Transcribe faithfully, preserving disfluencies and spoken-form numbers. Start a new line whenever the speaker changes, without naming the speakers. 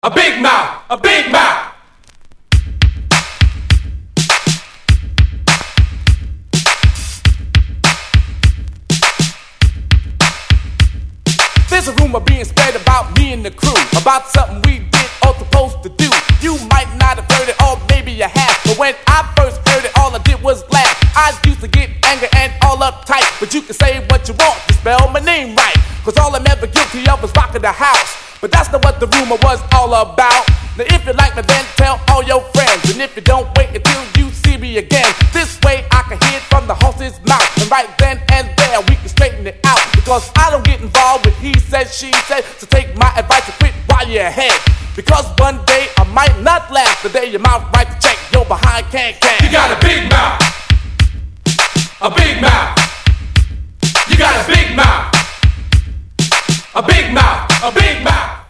A big mouth, a big mouth. There's a rumor being spread about me and the crew, about something we did or supposed to do. You might not have heard it, or maybe you have, but when I first heard it, all I did was laugh. I used to get angry and all uptight, but you can say what you want to spell my name right, cause all I'm ever guilty of is rocking the house. But that's not what the rumor was all about. Now if you like me, then tell all your friends, and if you don't, wait until you see me again. This way I can hear it from the horse's mouth, and right then and there we can straighten it out, because I don't get involved with he said, she said. So take my advice and quit while you're ahead, because one day I might not last the day your mouth right to check your behind can't can.
You got a big mouth, a big mouth. You got a big mouth, a big mouth, a big mouth.